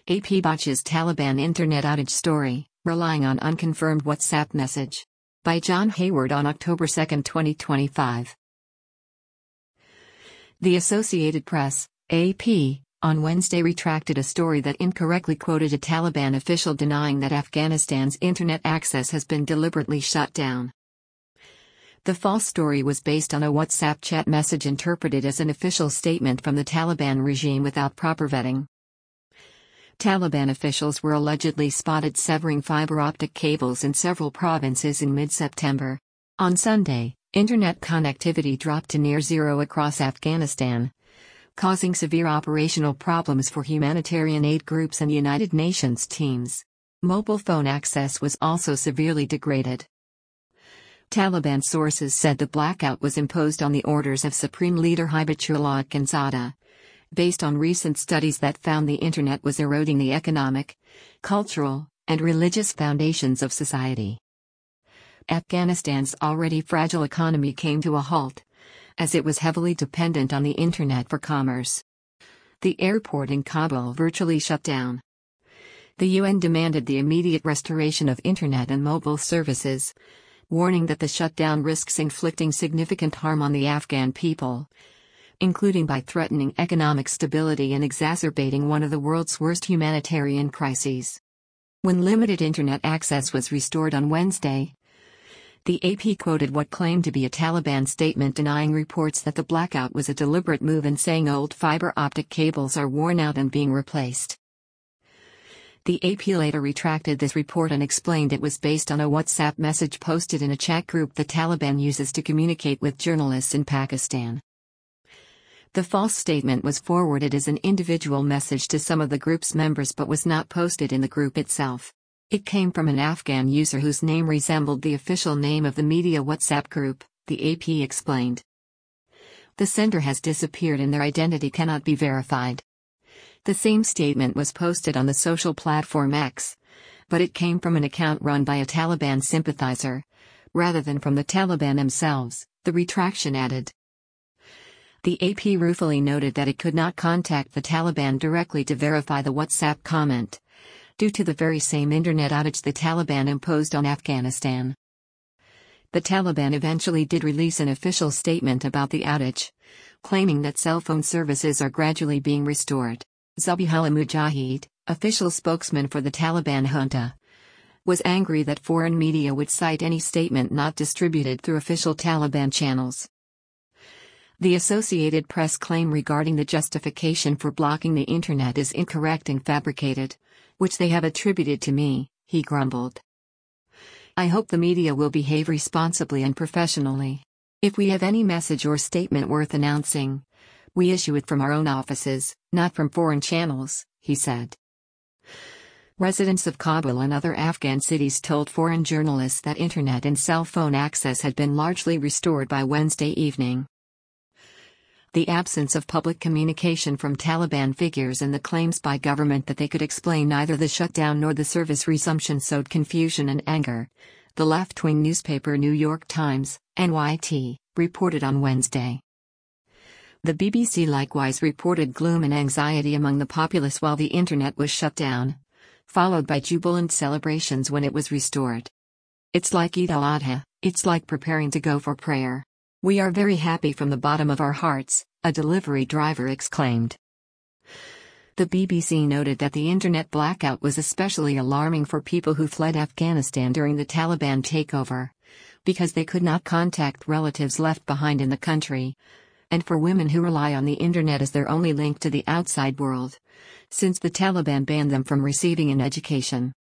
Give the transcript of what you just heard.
AP botches Taliban internet outage story, relying on unconfirmed WhatsApp message. By John Hayward on October 2, 2025. The Associated Press, AP, on Wednesday retracted a story that incorrectly quoted a Taliban official denying that Afghanistan's internet access has been deliberately shut down. The false story was based on a WhatsApp chat message interpreted as an official statement from the Taliban regime without proper vetting. Taliban officials were allegedly spotted severing fiber optic cables in several provinces in mid-September. On Sunday, internet connectivity dropped to near zero across Afghanistan, causing severe operational problems for humanitarian aid groups and United Nations teams. Mobile phone access was also severely degraded. Taliban sources said the blackout was imposed on the orders of Supreme Leader Hibatullah Akhundzada, based on recent studies that found the internet was eroding the economic, cultural, and religious foundations of society. Afghanistan's already fragile economy came to a halt, as it was heavily dependent on the internet for commerce. The airport in Kabul virtually shut down. The UN demanded the immediate restoration of internet and mobile services, warning that the shutdown risks inflicting significant harm on the Afghan people, including by threatening economic stability and exacerbating one of the world's worst humanitarian crises. When limited internet access was restored on Wednesday, the AP quoted what claimed to be a Taliban statement denying reports that the blackout was a deliberate move and saying old fiber optic cables are worn out and being replaced. The AP later retracted this report and explained it was based on a WhatsApp message posted in a chat group the Taliban uses to communicate with journalists in Pakistan. The false statement was forwarded as an individual message to some of the group's members but was not posted in the group itself. It came from an Afghan user whose name resembled the official name of the media WhatsApp group, the AP explained. The sender has disappeared and their identity cannot be verified. The same statement was posted on the social platform X, but it came from an account run by a Taliban sympathizer, rather than from the Taliban themselves, the retraction added. The AP ruefully noted that it could not contact the Taliban directly to verify the WhatsApp comment, due to the very same internet outage the Taliban imposed on Afghanistan. The Taliban eventually did release an official statement about the outage, claiming that cell phone services are gradually being restored. Zabihullah Mujahid, official spokesman for the Taliban junta, was angry that foreign media would cite any statement not distributed through official Taliban channels. The Associated Press claim regarding the justification for blocking the internet is incorrect and fabricated, which they have attributed to me, he grumbled. I hope the media will behave responsibly and professionally. If we have any message or statement worth announcing, we issue it from our own offices, not from foreign channels, he said. Residents of Kabul and other Afghan cities told foreign journalists that internet and cell phone access had been largely restored by Wednesday evening. The absence of public communication from Taliban figures and the claims by government that they could explain neither the shutdown nor the service resumption sowed confusion and anger, the left-wing newspaper New York Times, NYT, reported on Wednesday. The BBC likewise reported gloom and anxiety among the populace while the internet was shut down, followed by jubilant celebrations when it was restored. It's like Eid al-Adha, it's like preparing to go for prayer. We are very happy from the bottom of our hearts, a delivery driver exclaimed. The BBC noted that the internet blackout was especially alarming for people who fled Afghanistan during the Taliban takeover, because they could not contact relatives left behind in the country, and for women who rely on the internet as their only link to the outside world, since the Taliban banned them from receiving an education.